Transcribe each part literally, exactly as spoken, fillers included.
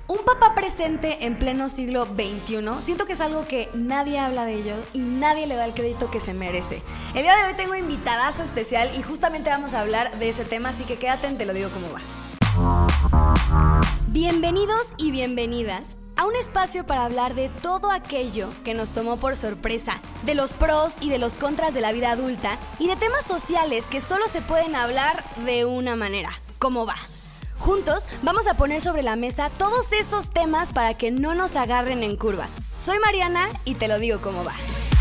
Un papá presente en pleno siglo veintiuno, siento que es algo que nadie habla de ello y nadie le da el crédito que se merece. El día de hoy tengo invitadazo especial y justamente vamos a hablar de ese tema, así que quédate en Te lo digo cómo va. Bienvenidos y bienvenidas a un espacio para hablar de todo aquello que nos tomó por sorpresa, de los pros y de los contras de la vida adulta y de temas sociales que solo se pueden hablar de una manera, ¿cómo va? Juntos vamos a poner sobre la mesa todos esos temas para que no nos agarren en curva. Soy Mariana y te lo digo cómo va.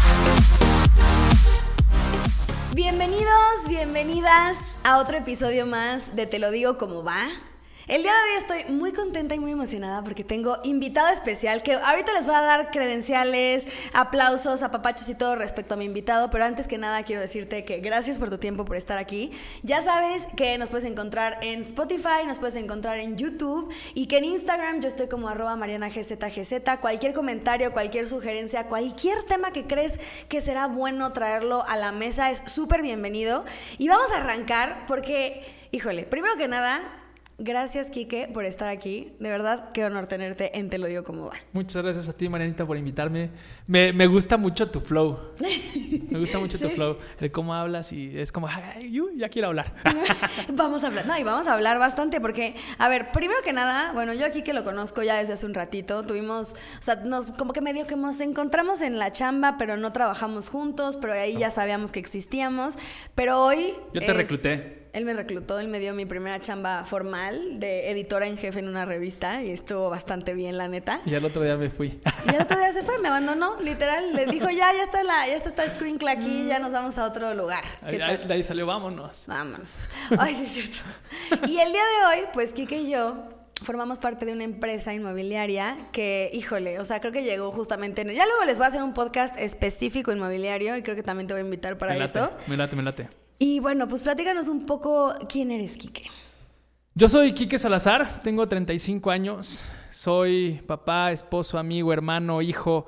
Bienvenidos, bienvenidas a otro episodio más de Te lo digo cómo va. El día de hoy estoy muy contenta y muy emocionada porque tengo invitado especial que ahorita les voy a dar credenciales, aplausos, apapachos y todo respecto a mi invitado, pero antes que nada quiero decirte que gracias por tu tiempo, por estar aquí. Ya sabes que nos puedes encontrar en Spotify, nos puedes encontrar en YouTube y que en Instagram yo estoy como arroba marianagzgz. Cualquier comentario, cualquier sugerencia, cualquier tema que crees que será bueno traerlo a la mesa es súper bienvenido. Y vamos a arrancar porque, híjole, primero que nada... Gracias, Quique, por estar aquí. De verdad, qué honor tenerte en Te lo digo cómo va. Muchas gracias a ti, Marianita, por invitarme. Me, me gusta mucho tu flow. Me gusta mucho ¿Sí? tu flow. El cómo hablas y es como, ay, yo ya quiero hablar. Vamos a hablar. No, y vamos a hablar bastante porque, a ver, primero que nada, bueno, yo aquí que lo conozco ya desde hace un ratito, tuvimos, o sea, nos, como que medio que nos encontramos en la chamba, pero no trabajamos juntos, pero ahí ya sabíamos que existíamos. Pero hoy... Yo te es... recluté. Él me reclutó, él me dio mi primera chamba formal de editora en jefe en una revista y estuvo bastante bien, la neta. Y al otro día me fui. Y al otro día se fue, me abandonó, literal. Le dijo, ya, ya está la, ya está esta escuincla aquí, ya nos vamos a otro lugar. Ahí, de ahí salió, vámonos. Vámonos. Ay, sí es cierto. Y el día de hoy, pues, Quique y yo formamos parte de una empresa inmobiliaria que, híjole, o sea, creo que llegó justamente... En... Ya luego les voy a hacer un podcast específico inmobiliario y creo que también te voy a invitar para me late, esto. Me late, me late. Y bueno, pues platícanos un poco quién eres, Quique. Yo soy Quique Salazar, tengo treinta y cinco años, soy papá, esposo, amigo, hermano, hijo,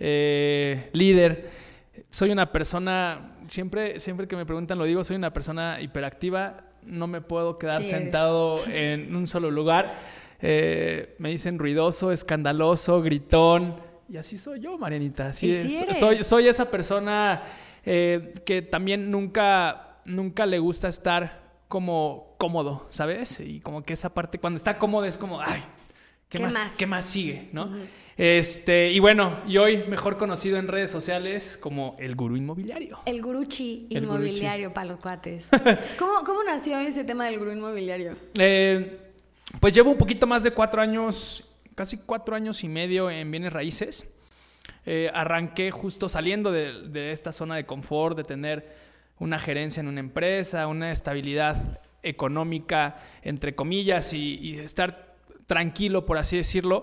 eh, líder. Soy una persona, siempre, siempre que me preguntan lo digo, soy una persona hiperactiva, no me puedo quedar sí, sentado en un solo lugar. Eh, me dicen ruidoso, escandaloso, gritón, y así soy yo, Marianita. Así es. Sí soy, soy esa persona eh, que también nunca... Nunca le gusta estar como cómodo, ¿sabes? Y como que esa parte, cuando está cómodo es como, ay, ¿qué, ¿Qué más, más? ¿Qué más sigue? ¿No? Uh-huh. Este, y bueno, y hoy mejor conocido en redes sociales como el gurú inmobiliario. El guruchi el inmobiliario guruchi. Para los cuates. ¿Cómo, ¿Cómo nació ese tema del gurú inmobiliario? Eh, pues llevo un poquito más de cuatro años, casi cuatro años y medio en bienes raíces. Eh, arranqué justo saliendo de, de esta zona de confort, de tener... una gerencia en una empresa, una estabilidad económica, entre comillas, y, y estar tranquilo, por así decirlo,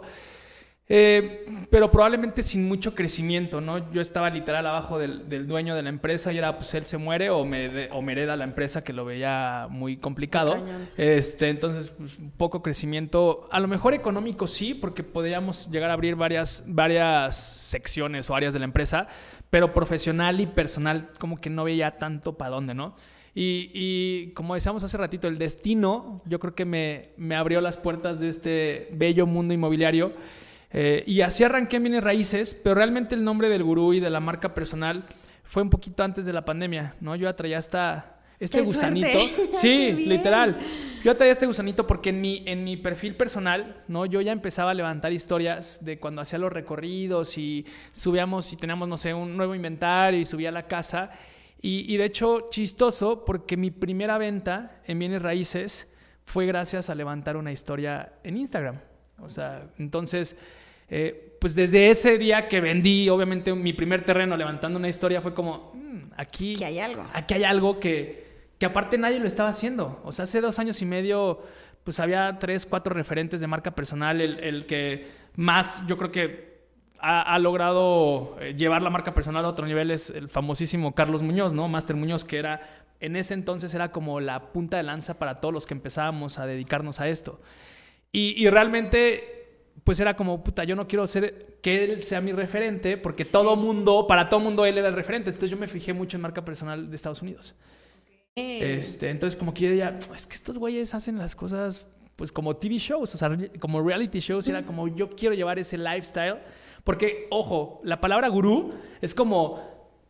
eh, pero probablemente sin mucho crecimiento, ¿no? Yo estaba literal abajo del, del dueño de la empresa y era, pues, él se muere o me, de, o me hereda la empresa, que lo veía muy complicado. Este, entonces, pues, poco crecimiento, a lo mejor económico sí, porque podíamos llegar a abrir varias, varias secciones o áreas de la empresa, pero profesional y personal como que no veía tanto para dónde, ¿no? Y, y como decíamos hace ratito, el destino yo creo que me, me abrió las puertas de este bello mundo inmobiliario. Eh, y así arranqué en bienes raíces, pero realmente el nombre del gurú y de la marca personal fue un poquito antes de la pandemia, ¿no? Yo atraía hasta este ¡Qué gusanito. Suerte! Sí, literal. Yo atraía este gusanito porque en mi, en mi perfil personal, ¿no? Yo ya empezaba a levantar historias de cuando hacía los recorridos y subíamos y teníamos, no sé, un nuevo inventario y subía a la casa. Y, y de hecho, chistoso, porque mi primera venta en bienes raíces fue gracias a levantar una historia en Instagram. O sea, entonces... Eh, pues desde ese día que vendí, obviamente, mi primer terreno levantando una historia, fue como, mmm, aquí, aquí hay algo. Aquí hay algo que, que aparte nadie lo estaba haciendo. O sea, hace dos años y medio, pues había tres, cuatro referentes de marca personal. El, el que más, yo creo que ha, ha logrado llevar la marca personal a otro nivel es el famosísimo Carlos Muñoz, ¿no? Master Muñoz, que era, en ese entonces era como la punta de lanza para todos los que empezábamos a dedicarnos a esto. Y, y realmente... pues era como, puta, yo no quiero ser que él sea mi referente, porque sí. todo mundo, para todo mundo él era el referente. Entonces yo me fijé mucho en marca personal de Estados Unidos. Okay. Este, entonces como que yo decía, es que estos güeyes hacen las cosas pues como T V shows, o sea, como reality shows, era como yo quiero llevar ese lifestyle, porque, ojo, la palabra gurú es como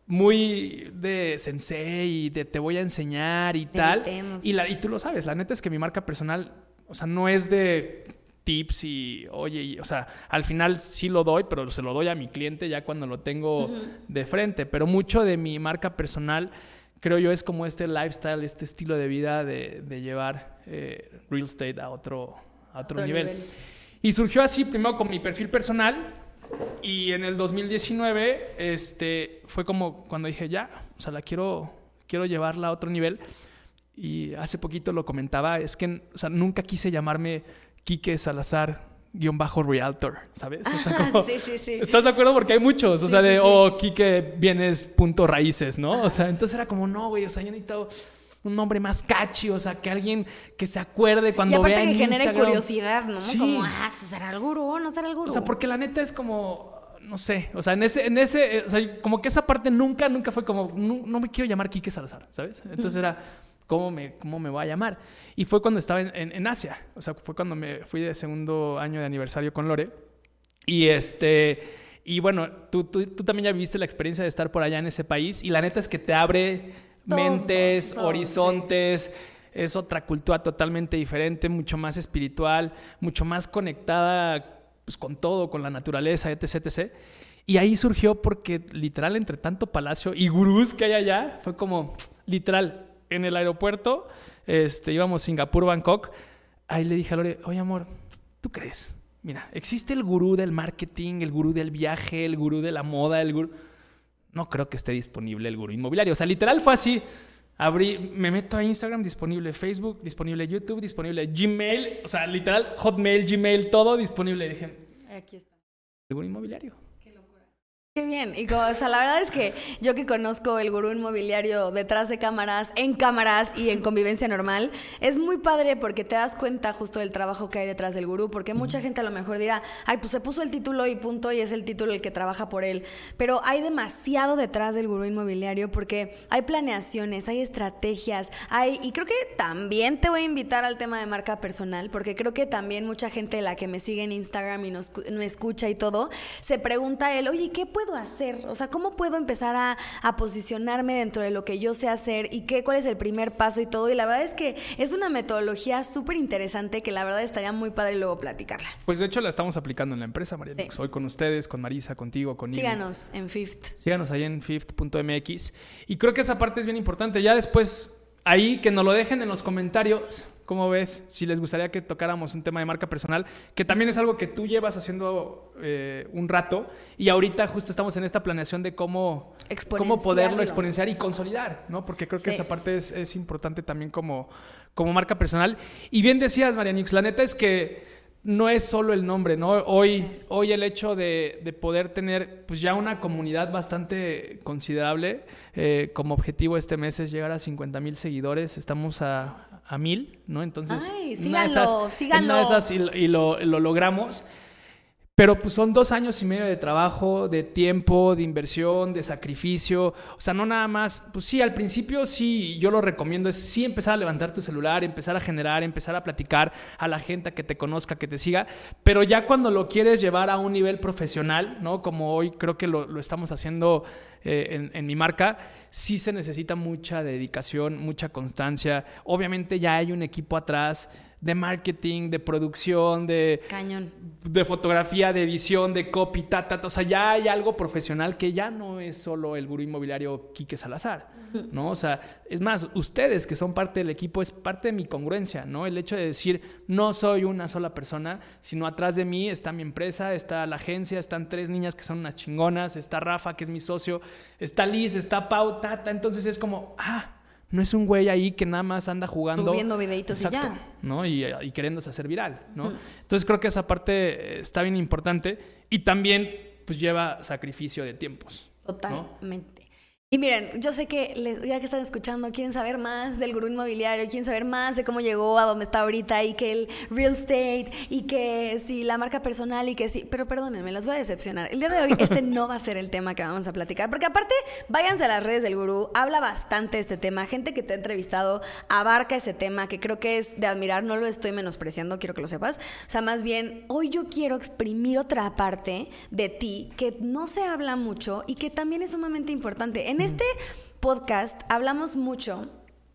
muy de sensei y de te voy a enseñar y tal, y, la, y tú lo sabes, la neta es que mi marca personal, o sea, no es de tips y, oye, y, o sea, al final sí lo doy, pero se lo doy a mi cliente ya cuando lo tengo uh-huh. de frente, pero mucho de mi marca personal creo yo es como este lifestyle, este estilo de vida de, de llevar eh, real estate a otro, a otro, otro nivel. nivel. Y surgió así primero con mi perfil personal y en el dos mil diecinueve este, fue como cuando dije ya, o sea, la quiero, quiero llevarla a otro nivel. Y hace poquito lo comentaba, es que o sea, nunca quise llamarme Quique Salazar guión bajo realtor, ¿sabes? O sea, como, sí, sí, sí. ¿estás de acuerdo? Porque hay muchos, o sí, sea, de, sí, sí. oh, Quique Bienes punto raíces, ¿no? Ajá. O sea, entonces era como, no, güey, o sea, yo necesito un nombre más catchy, o sea, que alguien que se acuerde cuando vea en Instagram. Y aparte que genere Instagram. curiosidad, ¿no? Sí. Como, ah, ¿será el gurú? ¿No será el gurú? O sea, porque la neta es como, no sé, o sea, en ese, en ese, o sea, como que esa parte nunca, nunca fue como, no, no me quiero llamar Quique Salazar, ¿sabes? Entonces era... ¿Cómo me, ¿Cómo me voy a llamar? Y fue cuando estaba en, en, en Asia. O sea, fue cuando me fui de segundo año de aniversario con Lore. Y este... Y bueno, tú, tú, tú también ya viviste la experiencia de estar por allá en ese país. Y la neta es que te abre todo, mentes, todo, horizontes. Sí. Es otra cultura totalmente diferente, mucho más espiritual, mucho más conectada pues, con todo, con la naturaleza, etc, etcétera. Y ahí surgió porque literal entre tanto palacio y gurús que hay allá, fue como literal... En el aeropuerto, este, íbamos a Singapur, Bangkok. Ahí le dije a Lore, oye, amor, ¿tú crees? Mira, existe el gurú del marketing, el gurú del viaje, el gurú de la moda, el gurú... No creo que esté disponible el gurú inmobiliario. O sea, literal fue así. Abrí, me meto a Instagram, disponible Facebook, disponible YouTube, disponible Gmail. O sea, literal, Hotmail, Gmail, todo disponible. Y dije, aquí está. El gurú inmobiliario. Qué bien. Y como, o sea, la verdad es que yo que conozco el gurú inmobiliario detrás de cámaras, en cámaras y en convivencia normal, es muy padre porque te das cuenta justo del trabajo que hay detrás del gurú, porque mucha gente a lo mejor dirá, ay, pues se puso el título y punto, y es el título el que trabaja por él. Pero hay demasiado detrás del gurú inmobiliario porque hay planeaciones, hay estrategias, hay... Y creo que también te voy a invitar al tema de marca personal, porque creo que también mucha gente, la que me sigue en Instagram y nos, me escucha y todo, se pregunta a él, oye, ¿qué puedo hacer? O sea, ¿cómo puedo empezar a, a posicionarme dentro de lo que yo sé hacer y qué, cuál es el primer paso y todo? Y la verdad es que es una metodología súper interesante que la verdad estaría muy padre luego platicarla. Pues de hecho la estamos aplicando en la empresa, María. Sí. Hoy con ustedes, con Marisa, contigo, con Síganos Ivy. En Fifth. Síganos ahí en fifth punto m x. Y creo que esa parte es bien importante. Ya después, ahí que nos lo dejen en los comentarios. ¿Cómo ves? Si les gustaría que tocáramos un tema de marca personal, que también es algo que tú llevas haciendo eh, un rato y ahorita justo estamos en esta planeación de cómo, cómo poderlo exponenciar y consolidar, ¿no? Porque creo que sí. Esa parte es, es importante también como, como marca personal. Y bien decías, Marianix, la neta es que no es solo el nombre, ¿no? Hoy, hoy el hecho de, de poder tener pues ya una comunidad bastante considerable, eh, como objetivo este mes es llegar a cincuenta mil seguidores, estamos a, a mil, ¿no? Entonces, Ay, síganlo, esas, síganlo. Una de esas y, y lo, lo logramos. Pero pues son dos años y medio de trabajo, de tiempo, de inversión, de sacrificio. O sea, no nada más, pues sí, al principio sí, yo lo recomiendo, es sí empezar a levantar tu celular, empezar a generar, empezar a platicar a la gente que te conozca, que te siga. Pero ya cuando lo quieres llevar a un nivel profesional, ¿no? Como hoy creo que lo, lo estamos haciendo eh, en, en mi marca, sí se necesita mucha dedicación, mucha constancia. Obviamente ya hay un equipo atrás de marketing, de producción, de... Cañón. De fotografía, de edición, de copy, ta, ta, ta. O sea, ya hay algo profesional que ya no es solo el gurú inmobiliario Quique Salazar, ¿no? O sea, es más, ustedes que son parte del equipo es parte de mi congruencia, ¿no? El hecho de decir, no soy una sola persona, sino atrás de mí está mi empresa, está la agencia, están tres niñas que son unas chingonas, está Rafa, que es mi socio, está Liz, está Pau, ta, ta. Entonces es como, ah... No es un güey ahí que nada más anda jugando. Subiendo videitos y ya. ¿No? Y, y queriéndose hacer viral, ¿no? Uh-huh. Entonces creo que esa parte está bien importante y también pues lleva sacrificio de tiempos. Totalmente. ¿No? Y miren, yo sé que les, ya que están escuchando, quieren saber más del gurú inmobiliario, quieren saber más de cómo llegó a donde está ahorita y que el real estate y que si la marca personal y que sí, pero perdónenme, los voy a decepcionar. El día de hoy este no va a ser el tema que vamos a platicar, porque aparte, váyanse a las redes del gurú, habla bastante de este tema, gente que te ha entrevistado abarca ese tema, que creo que es de admirar, no lo estoy menospreciando, quiero que lo sepas. O sea, más bien, hoy yo quiero exprimir otra parte de ti que no se habla mucho y que también es sumamente importante. En este podcast hablamos mucho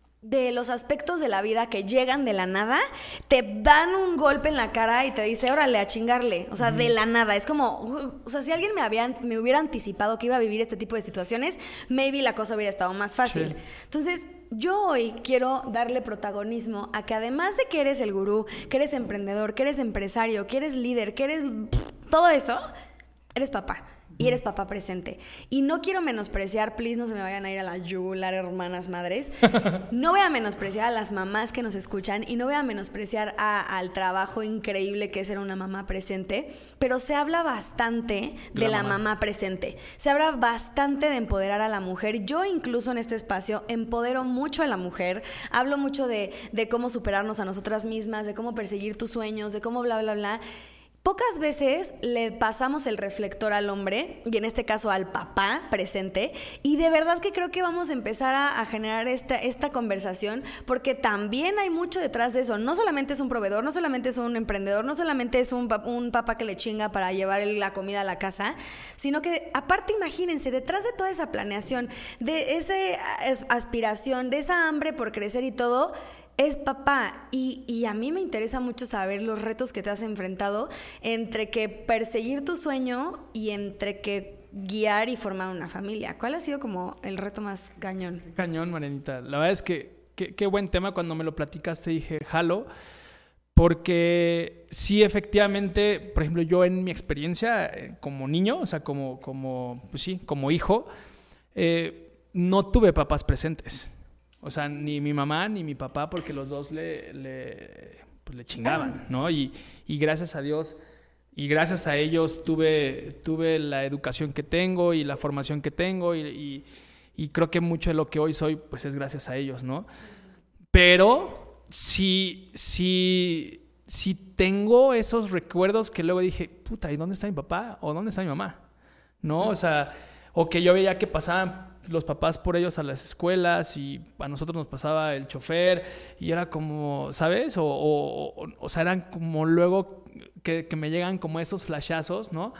de los aspectos de la vida que llegan de la nada, te dan un golpe en la cara y te dice, órale, a chingarle. O sea, uh-huh. de la nada. Es como, uh, o sea, si alguien me, había, me hubiera anticipado que iba a vivir este tipo de situaciones, maybe la cosa hubiera estado más fácil. Sí. Entonces, yo hoy quiero darle protagonismo a que además de que eres el gurú, que eres emprendedor, que eres empresario, que eres líder, que eres todo eso, eres papá. Y eres papá presente. Y no quiero menospreciar, please, no se me vayan a ir a la yugular, hermanas madres. No voy a menospreciar a las mamás que nos escuchan y no voy a menospreciar a, al trabajo increíble que es ser una mamá presente, pero se habla bastante de la, la mamá. mamá presente. Se habla bastante de empoderar a la mujer. Yo incluso en este espacio empodero mucho a la mujer. Hablo mucho de, de cómo superarnos a nosotras mismas, de cómo perseguir tus sueños, de cómo bla, bla, bla. Pocas veces le pasamos el reflector al hombre, y en este caso al papá presente, y de verdad que creo que vamos a empezar a, a generar esta, esta conversación, porque también hay mucho detrás de eso. No solamente es un proveedor, no solamente es un emprendedor, no solamente es un, un papá que le chinga para llevar la comida a la casa, sino que aparte, imagínense, detrás de toda esa planeación, de esa aspiración, de esa hambre por crecer y todo, es papá. Y, y a mí me interesa mucho saber los retos que te has enfrentado entre que perseguir tu sueño y entre que guiar y formar una familia. ¿Cuál ha sido como el reto más cañón? Cañón, Marianita. La verdad es que qué buen tema. Cuando me lo platicaste dije, jalo. Porque sí, efectivamente, por ejemplo, yo en mi experiencia eh, como niño, o sea, como, como, pues sí, como hijo, eh, no tuve papás presentes. O sea, ni mi mamá ni mi papá, porque los dos le, le, pues le chingaban, ¿no? Y, y gracias a Dios y gracias a ellos tuve, tuve la educación que tengo y la formación que tengo y, y, y creo que mucho de lo que hoy soy, pues es gracias a ellos, ¿no? Pero sí, sí, sí tengo esos recuerdos que luego dije, puta, ¿y dónde está mi papá? ¿O dónde está mi mamá? ¿No? O sea, o que yo veía que pasaban los papás por ellos a las escuelas y a nosotros nos pasaba el chofer y era como, ¿sabes? O, o, o, o sea, eran como luego que, que me llegan como esos flashazos, ¿no?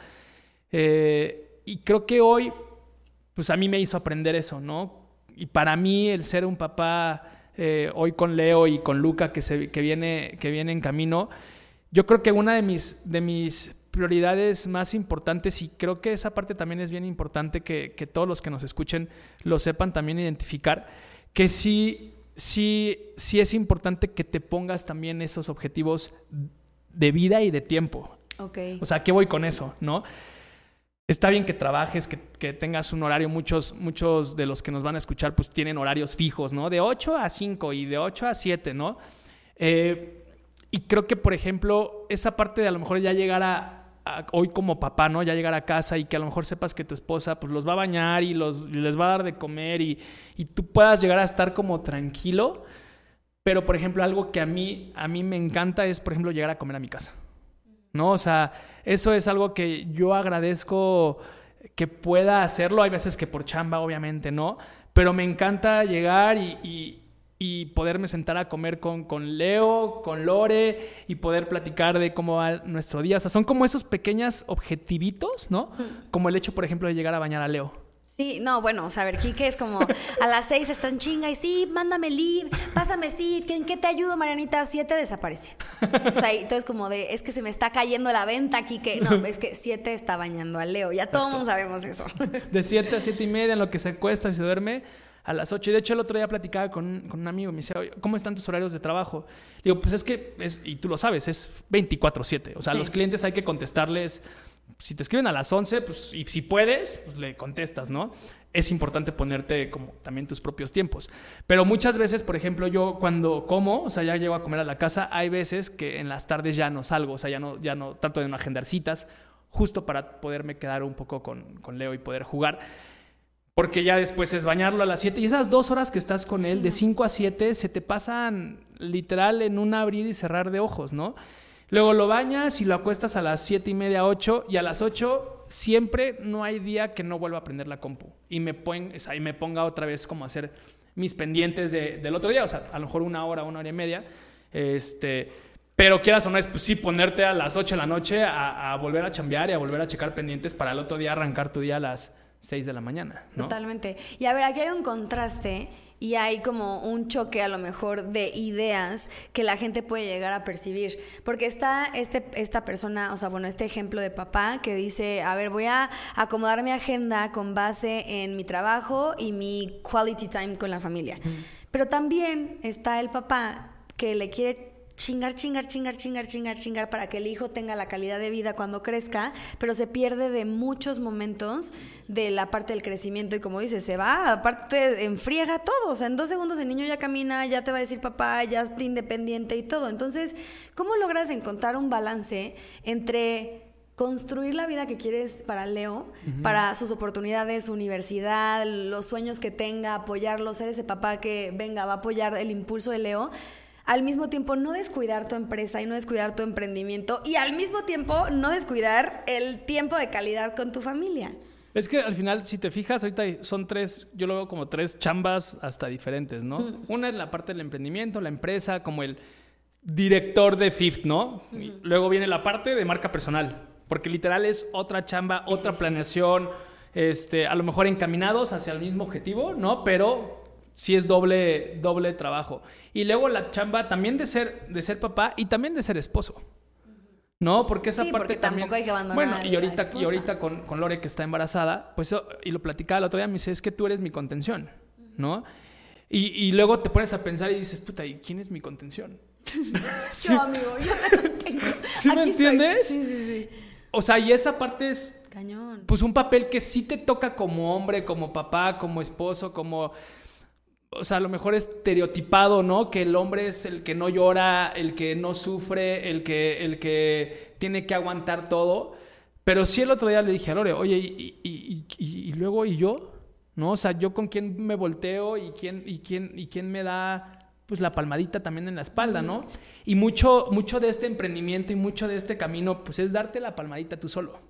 Eh, y creo que hoy, pues a mí me hizo aprender eso, ¿no? Y para mí el ser un papá, eh, hoy con Leo y con Luca que, se, que, viene, que viene en camino, yo creo que una de mis... De mis prioridades más importantes, y creo que esa parte también es bien importante que, que todos los que nos escuchen lo sepan también identificar, que sí, sí, sí es importante que te pongas también esos objetivos de vida y de tiempo. Okay. O sea, ¿qué voy con eso, no? Está bien que trabajes, que, que tengas un horario. Muchos, muchos de los que nos van a escuchar pues tienen horarios fijos, ¿no? De ocho a cinco y de ocho a siete, ¿no? Eh, y creo que, por ejemplo, esa parte de a lo mejor ya llegar a hoy como papá, ¿no? Ya llegar a casa y que a lo mejor sepas que tu esposa pues los va a bañar y, los, y les va a dar de comer y, y tú puedas llegar a estar como tranquilo. Pero, por ejemplo, algo que a mí, a mí me encanta es, por ejemplo, llegar a comer a mi casa, ¿no? O sea, eso es algo que yo agradezco que pueda hacerlo. Hay veces que por chamba, obviamente, ¿no? Pero me encanta llegar y... y y poderme sentar a comer con, con Leo, con Lore y poder platicar de cómo va nuestro día. O sea, son como esos pequeños objetivitos, ¿no? Mm. Como el hecho, por ejemplo, de llegar a bañar a Leo. Sí, no, bueno, o sea, a ver, Quique es como a las seis están chinga y sí, mándame lead, pásame seed, ¿en qué te ayudo, Marianita? Siete desaparece. O sea, entonces como de, es que se me está cayendo la venta, Quique. No, es que siete está bañando a Leo, ya todo el mundo sabemos eso. De siete a siete y media en lo que se acuesta y se duerme, a las ocho. Y de hecho el otro día platicaba con, con un amigo, me dice, oye, ¿cómo están tus horarios de trabajo? Le digo, pues es que, es, y tú lo sabes, es veinticuatro siete. O sea, a sí. Los clientes hay que contestarles, si te escriben a las once, pues, y si puedes, pues le contestas, ¿no? Es importante ponerte como también tus propios tiempos. Pero muchas veces, por ejemplo, yo cuando como, o sea, ya llego a comer a la casa, hay veces que en las tardes ya no salgo, o sea, ya no, ya no trato de no agendar citas, justo para poderme quedar un poco con, con Leo y poder jugar. Porque ya después es bañarlo a las siete. Y esas dos horas que estás con sí. él, de cinco a siete, se te pasan literal en un abrir y cerrar de ojos, ¿no? Luego lo bañas y lo acuestas a las siete y media, ocho. Y a las ocho siempre no hay día que no vuelva a prender la compu. Y me, pon, o sea, y me ponga otra vez como a hacer mis pendientes de, del otro día. O sea, a lo mejor una hora, una hora y media. Este, pero quieras o no, es pues, sí ponerte a las ocho de la noche a, a volver a chambear y a volver a checar pendientes para el otro día arrancar tu día a las seis de la mañana, ¿no? Totalmente. Y a ver, aquí hay un contraste y hay como un choque a lo mejor de ideas que la gente puede llegar a percibir. Porque está este, esta persona, o sea, bueno, este ejemplo de papá que dice, a ver, voy a acomodar mi agenda con base en mi trabajo y mi quality time con la familia. Mm. Pero también está el papá que le quiere chingar, chingar, chingar, chingar, chingar, chingar para que el hijo tenga la calidad de vida cuando crezca, pero se pierde de muchos momentos de la parte del crecimiento y como dices, se va, aparte enfriega todo, o sea, en dos segundos el niño ya camina, ya te va a decir papá, ya es independiente y todo. Entonces, ¿cómo logras encontrar un balance entre construir la vida que quieres para Leo, uh-huh. para sus oportunidades, su universidad, los sueños que tenga, apoyarlo, ser ese papá que venga, va a apoyar el impulso de Leo, al mismo tiempo no descuidar tu empresa y no descuidar tu emprendimiento y al mismo tiempo no descuidar el tiempo de calidad con tu familia? Es que al final, si te fijas, ahorita son tres, yo lo veo como tres chambas hasta diferentes, ¿no? Mm. Una es la parte del emprendimiento, la empresa, como el director de Fifth, ¿no? Mm. Y luego viene la parte de marca personal, porque literal es otra chamba, otra sí, sí, planeación, sí. Este, a lo mejor encaminados hacia el mismo objetivo, ¿no? Pero sí es doble, doble trabajo. Y luego la chamba también de ser, de ser papá y también de ser esposo. ¿No? Porque esa sí, parte porque también... tampoco hay que abandonar. Bueno, y ahorita, y ahorita con, con Lore, que está embarazada, pues, y lo platicaba el otro día, me dice, es que tú eres mi contención, ¿no? Y, y luego te pones a pensar y dices, puta, ¿y quién es mi contención? ¿Sí? Yo, amigo, yo te lo tengo. ¿Sí me entiendes? Sí, sí, sí. O sea, y esa parte es... Cañón. Pues un papel que sí te toca como hombre, como papá, como esposo, como... O sea, a lo mejor estereotipado, ¿no? Que el hombre es el que no llora, el que no sufre, el que, el que tiene que aguantar todo. Pero sí el otro día le dije a Lore, oye, ¿y, y, y, y luego y yo? ¿No? O sea, ¿yo con quién me volteo y quién, y quién, y quién me da pues la palmadita también en la espalda, ¿no? Y mucho, mucho de este emprendimiento y mucho de este camino, pues es darte la palmadita tú solo.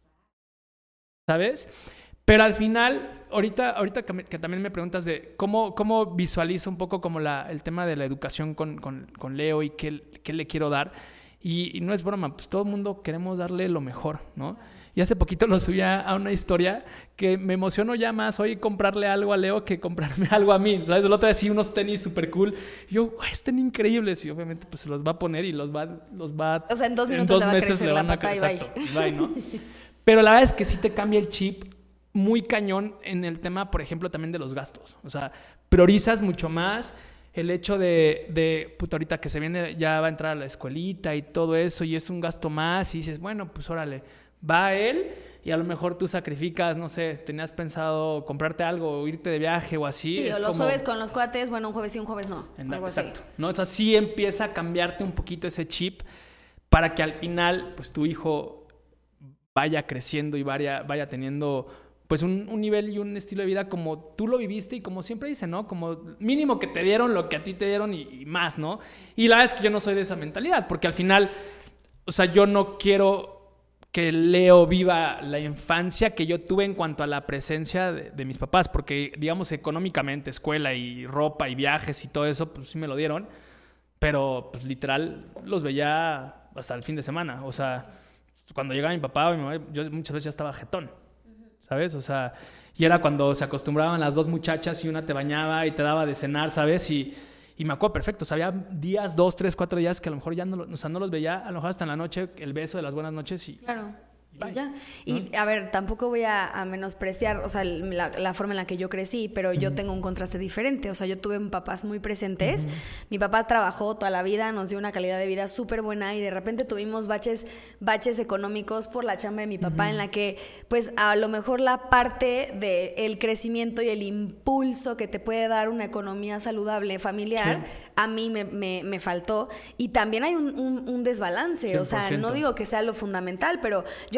¿Sabes? Pero al final, ahorita, ahorita que, me, que también me preguntas de cómo, cómo visualizo un poco como la, el tema de la educación con, con, con Leo y qué, qué le quiero dar. Y, y no es broma, pues todo el mundo queremos darle lo mejor, ¿no? Y hace poquito lo subí a una historia que me emocionó ya más hoy comprarle algo a Leo que comprarme algo a mí, ¿sabes? El otro día sí unos tenis súper cool. Y yo, güey, están increíbles. Y obviamente pues se los va a poner y los va, los va o sea, en dos minutos en dos le va meses a crecer le van la pata a crecer. Exacto, y bye, ¿no? Pero la verdad es que sí te cambia el chip muy cañón en el tema, por ejemplo, también de los gastos. O sea, priorizas mucho más el hecho de, de puta, ahorita que se viene, ya va a entrar a la escuelita y todo eso, y es un gasto más, y dices, bueno, pues órale, va él, y a lo mejor tú sacrificas, no sé, tenías pensado comprarte algo o irte de viaje o así. Sí, es o los como... jueves con los cuates, bueno, un jueves sí, un jueves no. En, algo exacto, así. ¿no? O sea, sí empieza a cambiarte un poquito ese chip para que al final, pues tu hijo vaya creciendo y vaya, vaya teniendo... pues un, un nivel y un estilo de vida como tú lo viviste y como siempre dicen, ¿no? Como mínimo que te dieron lo que a ti te dieron y, y más, ¿no? Y la verdad es que yo no soy de esa mentalidad, porque al final, o sea, yo no quiero que Leo viva la infancia que yo tuve en cuanto a la presencia de, de mis papás, porque, digamos, económicamente, escuela y ropa y viajes y todo eso, pues sí me lo dieron, pero, pues literal, los veía hasta el fin de semana. O sea, cuando llegaba mi papá o mi mamá, yo muchas veces ya estaba jetón. ¿Sabes? O sea, y era cuando se acostumbraban las dos muchachas y una te bañaba y te daba de cenar, ¿sabes? Y, y me acuerdo perfecto, o sea, había días, dos, tres, cuatro días que a lo mejor ya no, o sea, no los veía, a lo mejor hasta en la noche, el beso de las buenas noches y... Claro. Y ya. Y ¿no? A ver, tampoco voy a, a menospreciar, o sea, la, la forma en la que yo crecí, pero uh-huh. yo tengo un contraste diferente. O sea, yo tuve papás muy presentes. Uh-huh. Mi papá trabajó toda la vida, nos dio una calidad de vida súper buena y de repente tuvimos baches, baches económicos por la chamba de mi papá, uh-huh. en la que, pues, a lo mejor la parte del crecimiento y el impulso que te puede dar una economía saludable, familiar, sí. a mí me, me, me faltó. Y también hay un, un, un desbalance. cien por ciento. O sea, no digo que sea lo fundamental, pero yo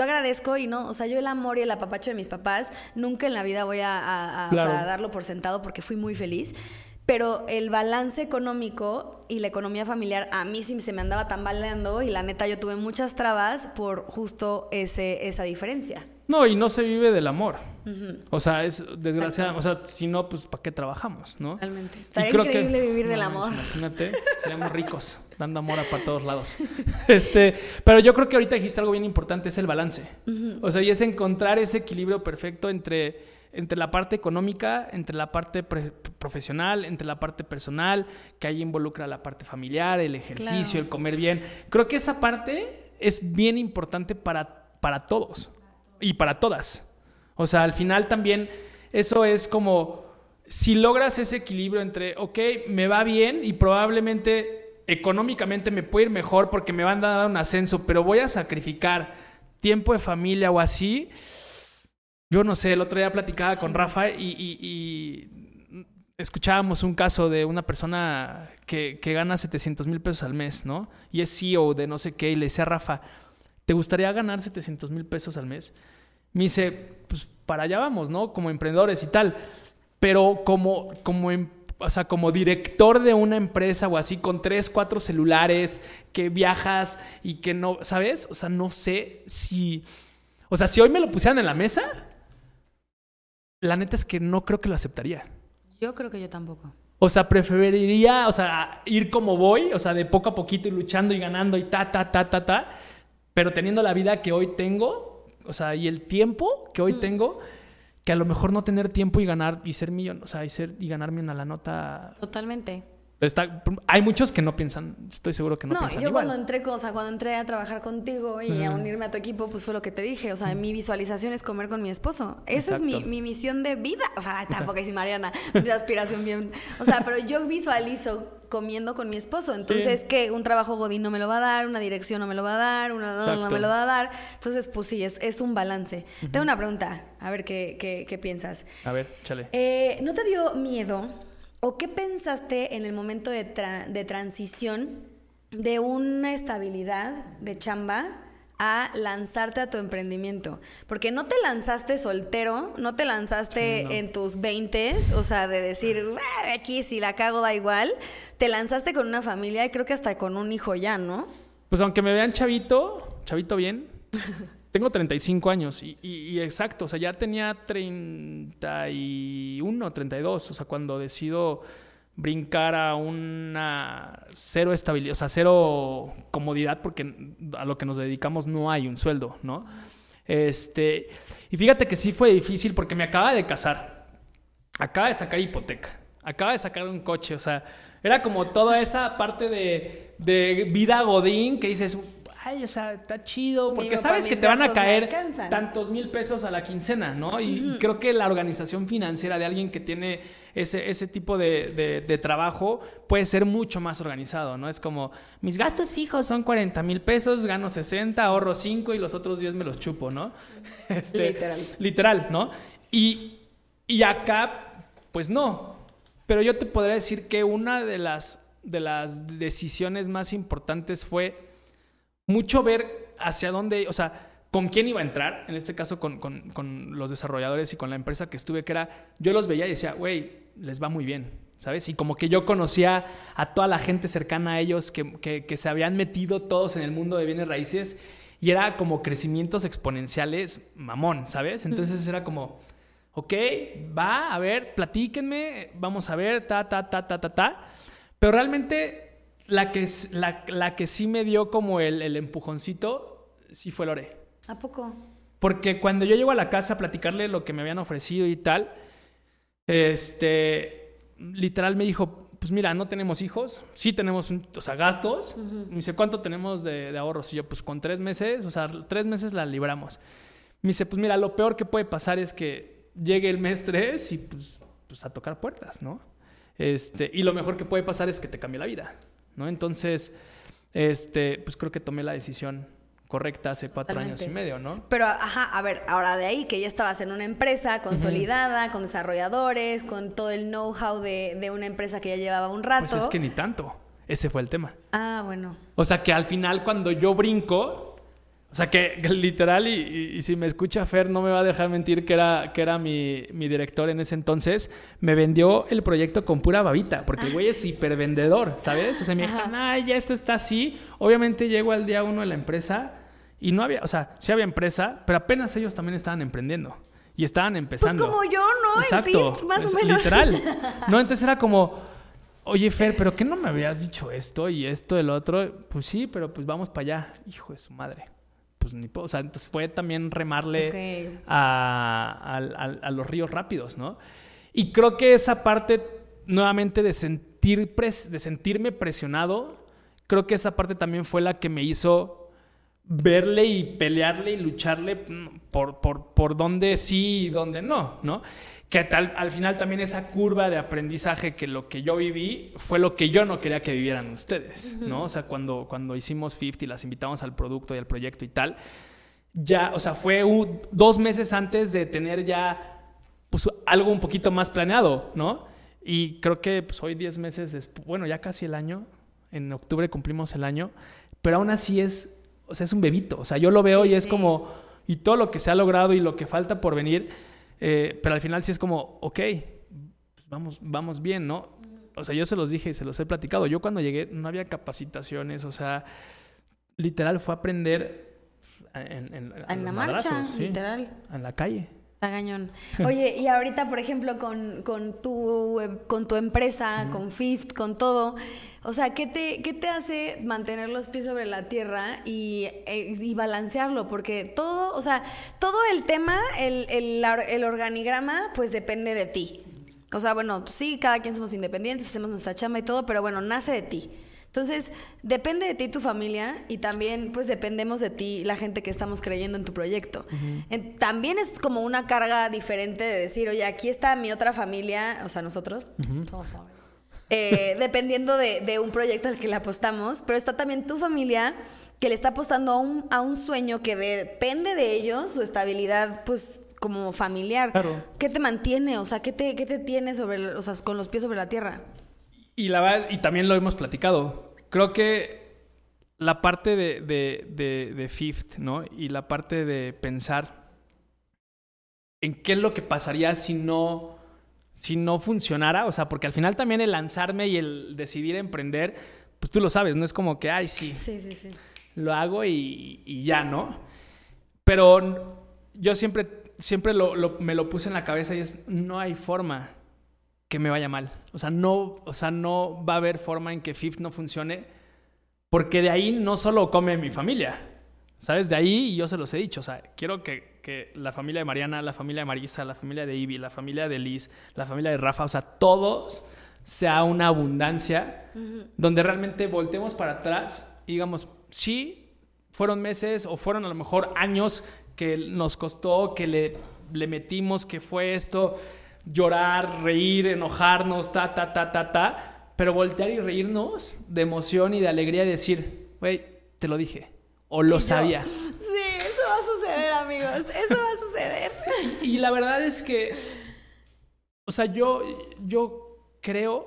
yo agradezco y no, o sea, yo el amor y el apapacho de mis papás nunca en la vida voy a, a, a Claro. o sea, darlo por sentado porque fui muy feliz. Pero el balance económico y la economía familiar a mí sí se me andaba tambaleando y la neta yo tuve muchas trabas por justo ese, esa diferencia. No, y no se vive del amor. Uh-huh. O sea, es desgraciado. O sea, si no, pues ¿para qué trabajamos, no? Realmente. Y Estaría creo increíble que, vivir del no, amor. Imagínate, seríamos ricos, dando amor a para todos lados. Este, pero yo creo que ahorita dijiste algo bien importante, es el balance. Uh-huh. O sea, y es encontrar ese equilibrio perfecto entre... entre la parte económica, entre la parte pre- profesional, entre la parte personal, que ahí involucra la parte familiar, el ejercicio, claro. el comer bien. Creo que esa parte es bien importante para, para todos y para todas. O sea, al final también eso es como, si logras ese equilibrio entre, ok, me va bien y probablemente económicamente me puede ir mejor porque me van a dar un ascenso, pero voy a sacrificar tiempo de familia o así. Yo no sé, el otro día platicaba sí. con Rafa y, y, y escuchábamos un caso de una persona que, que gana setecientos mil pesos al mes, ¿no? Y es C E O de no sé qué, y le decía a Rafa, ¿te gustaría ganar setecientos mil pesos al mes? Me dice, pues para allá vamos, ¿no? Como emprendedores y tal. Pero como, como, o sea, como director de una empresa o así, con tres, cuatro celulares, que viajas y que no, ¿sabes? O sea, no sé si... O sea, si hoy me lo pusieran en la mesa... La neta es que no creo que lo aceptaría. Yo creo que yo tampoco. O sea, preferiría, o sea, ir como voy, o sea, de poco a poquito y luchando y ganando y ta, ta, ta, ta, ta, pero teniendo la vida que hoy tengo, o sea, y el tiempo que hoy mm. tengo, que a lo mejor no tener tiempo y ganar y ser millón, o sea, y ser y ganarme una la nota. Totalmente. Está, hay muchos que no piensan, estoy seguro que no, no piensan yo igual. cuando entré, o sea, cuando entré a trabajar contigo y mm. a unirme a tu equipo, pues fue lo que te dije, o sea, mm. mi visualización es comer con mi esposo. Esa Exacto. es mi, mi misión de vida. O sea, tampoco es Mariana, mi aspiración bien. O sea, pero yo visualizo comiendo con mi esposo. Entonces, sí. que un trabajo godín no me lo va a dar, una dirección no me lo va a dar, una no, no me lo va a dar. Entonces, pues sí, es, es un balance. Uh-huh. Tengo una pregunta, a ver qué, qué, qué piensas. A ver, chale. Eh, ¿No te dio miedo o qué pensaste en el momento de, tra- de transición de una estabilidad de chamba a lanzarte a tu emprendimiento? Porque no te lanzaste soltero, no te lanzaste no. en tus veintes, o sea, de decir, ah, aquí si la cago da igual. Te lanzaste con una familia y creo que hasta con un hijo ya, ¿no? Pues aunque me vean chavito, chavito bien, tengo treinta y cinco años y, y, y exacto, o sea, ya tenía treinta y uno, treinta y dos, o sea, cuando decido brincar a una cero estabilidad, o sea, cero comodidad, porque a lo que nos dedicamos no hay un sueldo, ¿no? Este, y fíjate que sí fue difícil porque me acaba de casar, acaba de sacar hipoteca, acaba de sacar un coche, o sea, era como toda esa parte de, de vida godín que dices, ay, o sea, está chido, porque sabes que te van a caer tantos mil pesos a la quincena, ¿no? Y, uh-huh. y creo que la organización financiera de alguien que tiene ese, ese tipo de, de, de trabajo puede ser mucho más organizado, ¿no? Es como, mis gastos fijos son cuarenta mil pesos, gano sesenta, ahorro cinco y los otros diez me los chupo, ¿no? Este, literal. Literal, ¿no? Y, y acá, pues no. Pero yo te podría decir que una de las, de las decisiones más importantes fue mucho ver hacia dónde, o sea, con quién iba a entrar, en este caso con, con, con los desarrolladores y con la empresa que estuve, que era, yo los veía y decía, güey, les va muy bien, ¿sabes? Y como que yo conocía a toda la gente cercana a ellos que, que, que se habían metido todos en el mundo de bienes raíces y era como crecimientos exponenciales mamón, ¿sabes? Entonces era como, ok, va, a ver, platíquenme, vamos a ver, ta, ta, ta, ta, ta, ta, pero realmente... La que, la, la que sí me dio como el, el empujoncito, sí fue Lore. ¿A poco? Porque cuando yo llego a la casa a platicarle lo que me habían ofrecido y tal, este, literal me dijo, pues mira, no tenemos hijos, sí tenemos, un, o sea, gastos. Uh-huh. Me dice, ¿cuánto tenemos de, de ahorros? Y yo, pues con tres meses, o sea, tres meses la libramos. Me dice, pues mira, lo peor que puede pasar es que llegue el mes tres y pues, pues a tocar puertas, ¿no? Este, y lo mejor que puede pasar es que te cambie la vida, ¿no? Entonces, este, pues creo que tomé la decisión correcta hace cuatro Totalmente. años y medio, ¿no? Pero, ajá, a ver, ahora de ahí que ya estabas en una empresa consolidada, uh-huh. con desarrolladores, con todo el know-how de, de una empresa que ya llevaba un rato. Pues es que ni tanto. Ese fue el tema. Ah, bueno. O sea, que al final cuando yo brinco, O sea, que, que literal, y, y, y si me escucha Fer, no me va a dejar mentir que era, que era mi, mi director en ese entonces, me vendió el proyecto con pura babita, porque el güey es hipervendedor, ¿sabes? O sea, me dijo, ay, ya esto está así. Obviamente llego al día uno de la empresa y no había, o sea, sí había empresa, pero apenas ellos también estaban emprendiendo y estaban empezando. Pues como yo, ¿no? Exacto. En Fift, más o menos. Literal. No, entonces era como, oye, Fer, ¿pero qué no me habías dicho esto y esto, el otro? Pues sí, pero pues vamos para allá. Hijo de su madre. Pues ni puedo. O sea, entonces fue también remarle okay. a, a, a, a los ríos rápidos, ¿no? Y creo que esa parte, nuevamente, de, sentir pres, de sentirme presionado, creo que esa parte también fue la que me hizo verle y pelearle y lucharle por, por, por dónde sí y dónde no, ¿no? Que tal, al final también esa curva de aprendizaje, que lo que yo viví fue lo que yo no quería que vivieran ustedes, uh-huh. ¿no? O sea, cuando, cuando hicimos Fift y las invitamos al producto y al proyecto y tal, ya, o sea, fue un, dos meses antes de tener ya pues, algo un poquito más planeado, ¿no? Y creo que pues, hoy diez meses después, bueno, ya casi el año, en octubre cumplimos el año, pero aún así es, o sea, es un bebito. O sea, yo lo veo sí, y es sí. como, y todo lo que se ha logrado y lo que falta por venir... Eh, pero al final sí es como, ok, pues vamos, vamos bien, ¿no? O sea, yo se los dije y se los he platicado. Yo cuando llegué no había capacitaciones, o sea, literal fue aprender en, en, en la marcha, ¿sí? literal. En la calle. Está cañón. Oye, y ahorita, por ejemplo, con, con, tu, con tu empresa, uh-huh. con Fift, con todo... O sea, ¿qué te, qué te hace mantener los pies sobre la tierra y, y balancearlo? Porque todo, o sea, todo el tema, el, el, el organigrama, pues depende de ti. O sea, bueno, sí, cada quien somos independientes, hacemos nuestra chamba y todo, pero bueno, nace de ti. Entonces, depende de ti tu familia y también, pues, dependemos de ti la gente que estamos creyendo en tu proyecto. Uh-huh. En, también es como una carga diferente de decir, oye, aquí está mi otra familia, o sea, nosotros, uh-huh. somos familia. Eh, dependiendo de, de un proyecto al que le apostamos, pero está también tu familia que le está apostando a un, a un sueño que depende de ellos, su estabilidad, pues, como familiar. Claro. ¿Qué te mantiene? O sea, ¿qué te, qué te tiene sobre, o sea, con los pies sobre la tierra? Y, la, y también lo hemos platicado. Creo que la parte de, de, de, de Fift, ¿no? Y la parte de pensar en qué es lo que pasaría si no... si no funcionara, o sea, porque al final también el lanzarme y el decidir emprender, pues tú lo sabes, no es como que, ay, sí, sí, sí, sí. lo hago y, y ya, ¿no? Pero yo siempre, siempre lo, lo, me lo puse en la cabeza y es, no hay forma que me vaya mal. O sea, no, o sea, no va a haber forma en que Fift no funcione, porque de ahí no solo come mi familia, ¿sabes? De ahí, y yo se los he dicho, o sea, quiero que que la familia de Mariana, la familia de Marisa, la familia de Ivy, la familia de Liz, la familia de Rafa, o sea, todos sea una abundancia uh-huh. donde realmente voltemos para atrás y digamos, sí, fueron meses o fueron a lo mejor años que nos costó, que le, le metimos, que fue esto, llorar, reír, enojarnos, ta, ta, ta, ta, ta, pero voltear y reírnos de emoción y de alegría y decir, güey, te lo dije, o lo sabía. Sí, eso va a suceder, amigos. Eso va a suceder. Y la verdad es que, o sea, yo, yo creo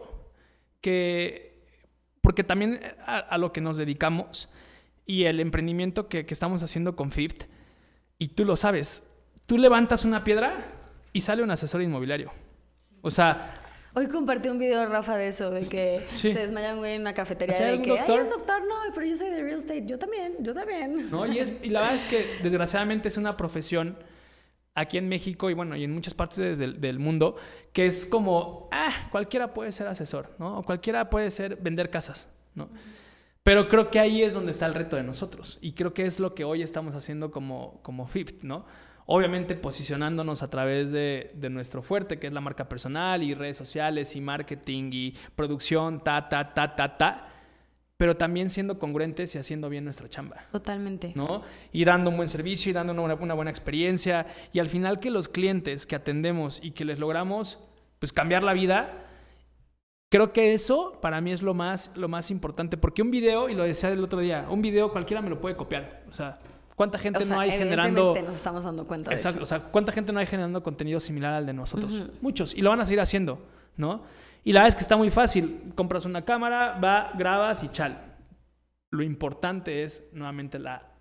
que, porque también a, a lo que nos dedicamos y el emprendimiento que, que estamos haciendo con Fift, y tú lo sabes, tú levantas una piedra y sale un asesor inmobiliario. O sea... Hoy compartí un video, Rafa, de eso, de que sí. se desmaya un güey en una cafetería de que, doctor? ay, un doctor, no, pero yo soy de real estate, yo también, yo también. No, y, es, y la verdad es que desgraciadamente es una profesión aquí en México y bueno, y en muchas partes del, del mundo, que es como, ah, cualquiera puede ser asesor, ¿no? O cualquiera puede ser vender casas, ¿no? Pero creo que ahí es donde está el reto de nosotros y creo que es lo que hoy estamos haciendo como, como Fift, ¿no? Obviamente posicionándonos a través de, de nuestro fuerte, que es la marca personal y redes sociales y marketing y producción, ta, ta, ta, ta, ta, pero también siendo congruentes y haciendo bien nuestra chamba. Totalmente. ¿No? Y dando un buen servicio y dando una, una buena experiencia y al final que los clientes que atendemos y que les logramos pues cambiar la vida, creo que eso para mí es lo más, lo más importante, porque un video, y lo decía el otro día, un video cualquiera me lo puede copiar, o sea... ¿Cuánta gente o sea, no hay generando... nos estamos dando cuenta Exacto, de eso. O sea, ¿cuánta gente no hay generando contenido similar al de nosotros? Uh-huh. Muchos. Y lo van a seguir haciendo, ¿no? Y la verdad es que está muy fácil. Compras una cámara, va, grabas y chal. Lo importante es, nuevamente, la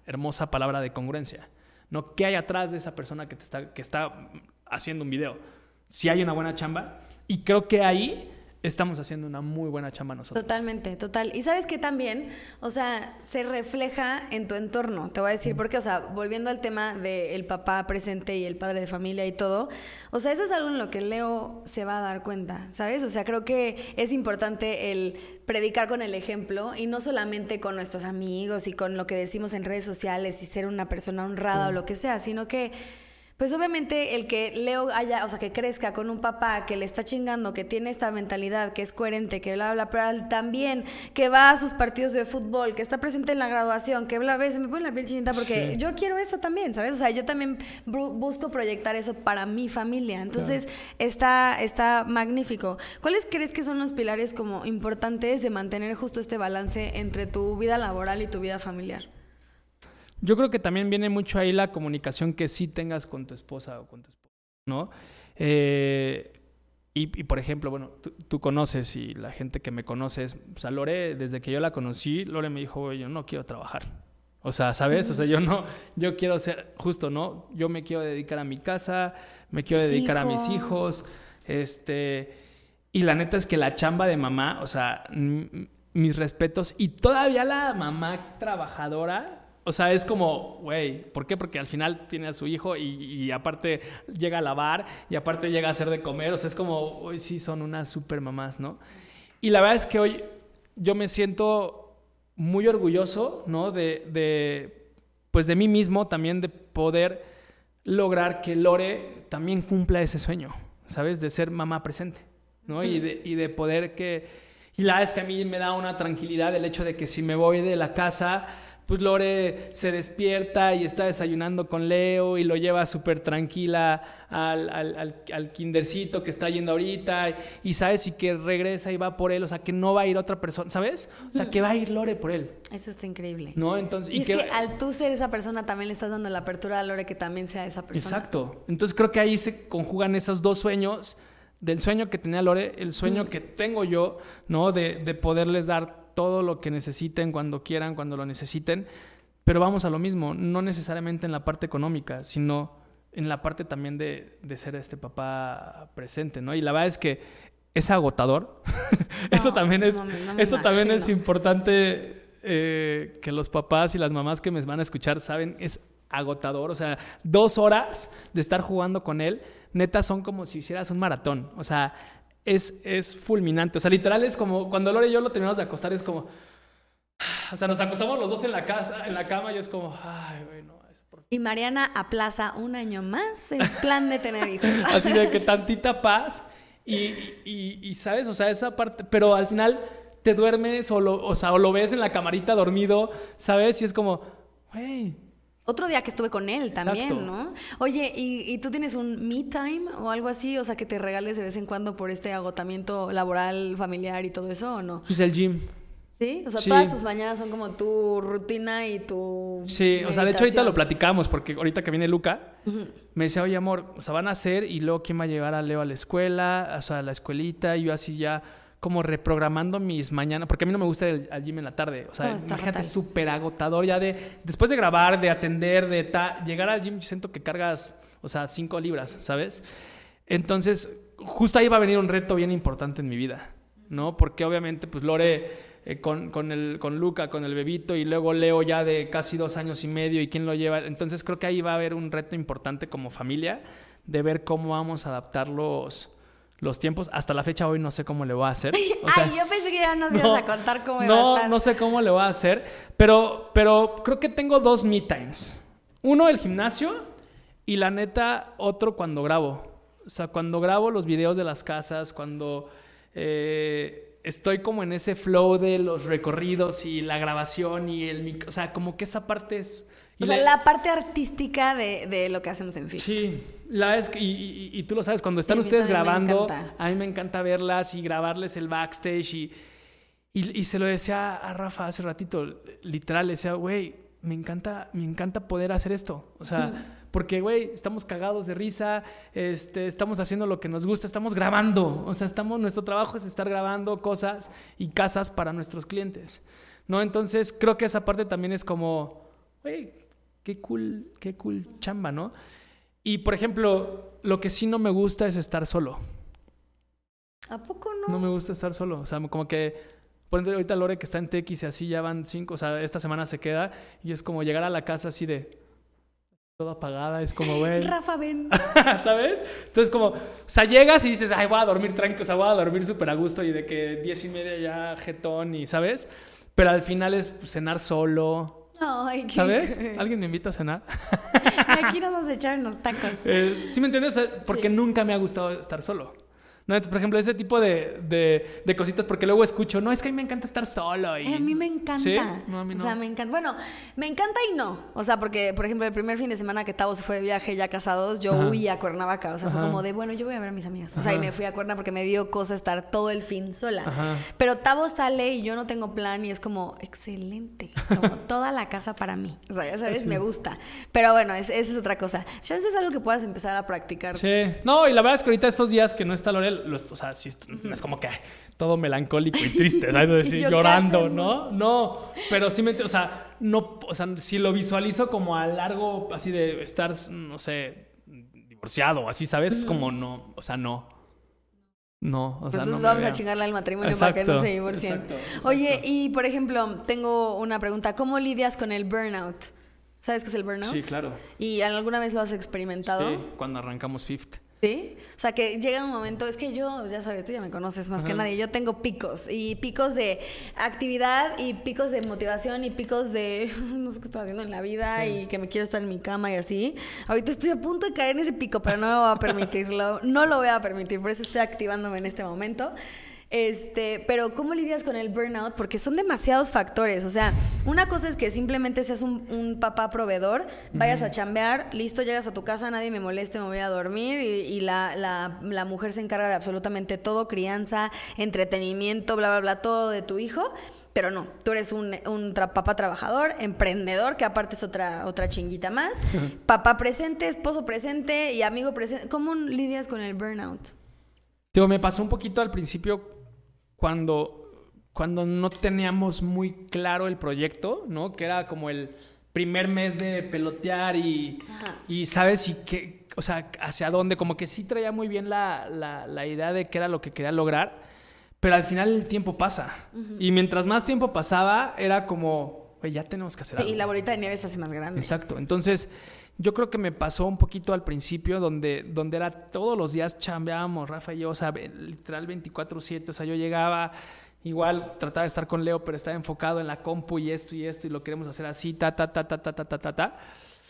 hermosa palabra de congruencia, ¿no? ¿Qué hay atrás de esa persona que, te está, que está haciendo un video? Si hay una buena chamba, y creo que ahí estamos haciendo una muy buena chamba nosotros. Totalmente, total. Y sabes que también, o sea, se refleja en tu entorno. Te voy a decir por qué, o sea, volviendo al tema del papá presente y el padre de familia y todo, o sea, eso es algo en lo que Leo se va a dar cuenta, ¿sabes? O sea, creo que es importante el predicar con el ejemplo y no solamente con nuestros amigos y con lo que decimos en redes sociales y ser una persona honrada mm. o lo que sea, sino que pues obviamente el que Leo haya, o sea, que crezca con un papá que le está chingando, que tiene esta mentalidad, que es coherente, que bla, bla, pero también que va a sus partidos de fútbol, que está presente en la graduación, que bla, bla, se me pone la piel chinita porque sí. yo quiero eso también, ¿sabes? O sea, yo también busco proyectar eso para mi familia. Entonces, claro. está, está magnífico. ¿Cuáles crees que son los pilares como importantes de mantener justo este balance entre tu vida laboral y tu vida familiar? Yo creo que también viene mucho ahí la comunicación que sí tengas con tu esposa o con tu esposo, ¿no? Eh, y, y, por ejemplo, bueno, tú, tú conoces y la gente que me conoce, o sea, Lore, desde que yo la conocí, Lore me dijo, yo no quiero trabajar. O sea, ¿sabes? O sea, yo no, yo quiero ser, justo, ¿no? Yo me quiero dedicar a mi casa, me quiero dedicar hijos. a mis hijos, este... Y la neta es que la chamba de mamá, o sea, m- mis respetos, y todavía la mamá trabajadora... O sea, es como, güey, ¿por qué? Porque al final tiene a su hijo y, y aparte llega a lavar y aparte llega a hacer de comer. O sea, es como, hoy sí son unas super mamás, ¿no? Y la verdad es que hoy yo me siento muy orgulloso, ¿no? De, de, pues de mí mismo también, de poder lograr que Lore también cumpla ese sueño, ¿sabes? De ser mamá presente, ¿no? Y de, y de poder que... Y la verdad es que a mí me da una tranquilidad el hecho de que si me voy de la casa... pues Lore se despierta y está desayunando con Leo y lo lleva súper tranquila al, al, al, al kindercito que está yendo ahorita y, y sabes, y que regresa y va por él, o sea, que no va a ir otra persona, ¿sabes? O sea, que va a ir Lore por él. Eso está increíble. ¿No? Entonces, y, y es que, que al tú ser esa persona también le estás dando la apertura a Lore que también sea esa persona. Exacto. Entonces creo que ahí se conjugan esos dos sueños, del sueño que tenía Lore, el sueño mm. que tengo yo, ¿no? De, de poderles dar todo lo que necesiten, cuando quieran, cuando lo necesiten, pero vamos a lo mismo, no necesariamente en la parte económica, sino en la parte también de, de ser este papá presente, ¿no? Y la verdad es que es agotador. No, eso también es, no, no eso también es importante eh, que los papás y las mamás que me van a escuchar saben, es agotador. O sea, dos horas de estar jugando con él, neta, son como si hicieras un maratón. O sea, Es, es fulminante. O sea, literal es como... Cuando Lore y yo lo terminamos de acostar, es como... O sea, nos acostamos los dos en la casa, en la cama y es como... Ay, güey, no. Es por... Y Mariana aplaza un año más el plan de tener hijos. Así de que tantita paz y, y, y, ¿sabes? O sea, esa parte... Pero al final te duermes o lo, o sea, o lo ves en la camarita dormido, ¿sabes? Y es como... Güey... Otro día que estuve con él también, Exacto. ¿no? Oye, ¿y, ¿y tú tienes un me time o algo así? O sea, que te regales de vez en cuando por este agotamiento laboral, familiar y todo eso, ¿o no? Pues el gym. ¿Sí? O sea, sí. todas tus mañanas son como tu rutina y tu Sí, meditación. O sea, de hecho ahorita lo platicamos porque ahorita que viene Luca, uh-huh. me decía, oye, amor, o sea, van a hacer y luego quién va a llevar a Leo a la escuela, o sea, a la escuelita, y yo así ya... como reprogramando mis mañanas, porque a mí no me gusta ir al gym en la tarde, o sea, no, imagínate, súper agotador ya de, después de grabar, de atender, de ta, llegar al gym, yo siento que cargas, o sea, cinco libras, ¿sabes? Entonces, justo ahí va a venir un reto bien importante en mi vida, ¿no? Porque obviamente, pues Lore, eh, con, con, el, con Luca, con el bebito, y luego Leo ya de casi dos años y medio, y quién lo lleva, entonces creo que ahí va a haber un reto importante como familia, de ver cómo vamos a adaptar los... los tiempos. Hasta la fecha hoy no sé cómo le voy a hacer. O sea, Ay, yo pensé que ya nos no, ibas a contar cómo no, iba a estar. No sé cómo le voy a hacer, pero, pero creo que tengo dos me times. Uno, el gimnasio, y la neta, otro cuando grabo. O sea, cuando grabo los videos de las casas, cuando eh, estoy como en ese flow de los recorridos y la grabación y el micro. O sea, como que esa parte es... O sea, le... la parte artística de, de lo que hacemos en Fit. Sí, la es, y, y, y tú lo sabes, cuando están sí, ustedes grabando, a mí me encanta verlas y grabarles el backstage. Y, y, y se lo decía a Rafa hace ratito, literal, le decía, güey, me encanta, me encanta poder hacer esto. O sea, mm. porque, güey, estamos cagados de risa, este, estamos haciendo lo que nos gusta, estamos grabando. O sea, estamos, nuestro trabajo es estar grabando cosas y casas para nuestros clientes, ¿no? Entonces, creo que esa parte también es como... oye, qué cool, qué cool chamba, ¿no? Y, por ejemplo, lo que sí no me gusta es estar solo. ¿A poco no? No me gusta estar solo. O sea, como que, por ejemplo, ahorita Lore que está en Tex y así ya van cinco, o sea, esta semana se queda y es como llegar a la casa así de toda apagada, es como, güey. Rafa, ven. ¿Sabes? Entonces, como, o sea, llegas y dices, ay, voy a dormir tranquilo, o sea, voy a dormir súper a gusto y de que diez y media ya jetón y, ¿sabes? Pero al final es cenar solo. Ay, qué... ¿Sabes? ¿Alguien me invita a cenar? Aquí nos vamos a echar unos tacos. Eh, ¿Sí me entiendes? Porque sí. Nunca me ha gustado estar solo. ¿No? Por ejemplo, ese tipo de, de, de cositas, porque luego escucho, no, es que a mí me encanta estar solo. Y... A mí me encanta. ¿Sí? No, a mí no. O sea, me encanta. Bueno, me encanta y no. O sea, porque, por ejemplo, el primer fin de semana que Tavo se fue de viaje ya casados, yo Ajá. huí a Cuernavaca. O sea, Ajá. fue como de, bueno, yo voy a ver a mis amigas. O sea, Ajá. y me fui a Cuernavaca porque me dio cosa estar todo el fin sola. Ajá. Pero Tavo sale y yo no tengo plan y es como, excelente. Como toda la casa para mí. O sea, ya sabes, sí. me gusta. Pero bueno, esa es otra cosa. Chance es algo que puedas empezar a practicar. Sí. No, y la verdad es que ahorita estos días que no está Lorel, los, o sea, sí, es como que todo melancólico y triste, ¿sabes? Sí, llorando, ¿no? No, pero sí me... O sea, no, o sea, si lo visualizo como a largo, así de estar, no sé, divorciado, así, ¿sabes? Es como no, o sea, no. No, o sea, Entonces no vamos a chingarle al matrimonio exacto, para que no se divorcien. Exacto, exacto. Oye, y por ejemplo, tengo una pregunta. ¿Cómo lidias con el burnout? ¿Sabes qué es el burnout? Sí, claro. ¿Y alguna vez lo has experimentado? Sí, cuando arrancamos Fifth. ¿Sí? O sea, que llega un momento, es que yo, ya sabes, tú ya me conoces más Ajá. que nadie, yo tengo picos, y picos de actividad, y picos de motivación, y picos de no sé qué estoy haciendo en la vida, sí. y que me quiero estar en mi cama y así. Ahorita estoy a punto de caer en ese pico, pero no me voy a permitirlo, no lo voy a permitir, por eso estoy activándome en este momento. Este, pero ¿cómo lidias con el burnout? Porque son demasiados factores. O sea, una cosa es que simplemente seas un, un papá proveedor, vayas uh-huh. a chambear, listo, llegas a tu casa, nadie me moleste, me voy a dormir y, y la, la, la mujer se encarga de absolutamente todo, crianza, entretenimiento, bla, bla, bla, todo de tu hijo. Pero no, tú eres un, un tra- papá trabajador, emprendedor, que aparte es otra, otra chinguita más, uh-huh. papá presente, esposo presente y amigo presente. ¿Cómo lidias con el burnout? Tío, me pasó un poquito al principio cuando, cuando no teníamos muy claro el proyecto, ¿no? Que era como el primer mes de pelotear y, y sabes, y que, o sea, hacia dónde, como que sí traía muy bien la, la, la idea de qué era lo que quería lograr, pero al final el tiempo pasa. Uh-huh. Y mientras más tiempo pasaba, era como, ya tenemos que hacer algo. Y la bolita de nieve se hace más grande. Exacto. Entonces, yo creo que me pasó un poquito al principio donde, donde era todos los días chambeábamos, Rafa y yo, o sea, literal veinticuatro siete, o sea, yo llegaba, igual trataba de estar con Leo, pero estaba enfocado en la compu y esto y esto y lo queremos hacer así, ta, ta, ta, ta, ta, ta, ta, ta, ta.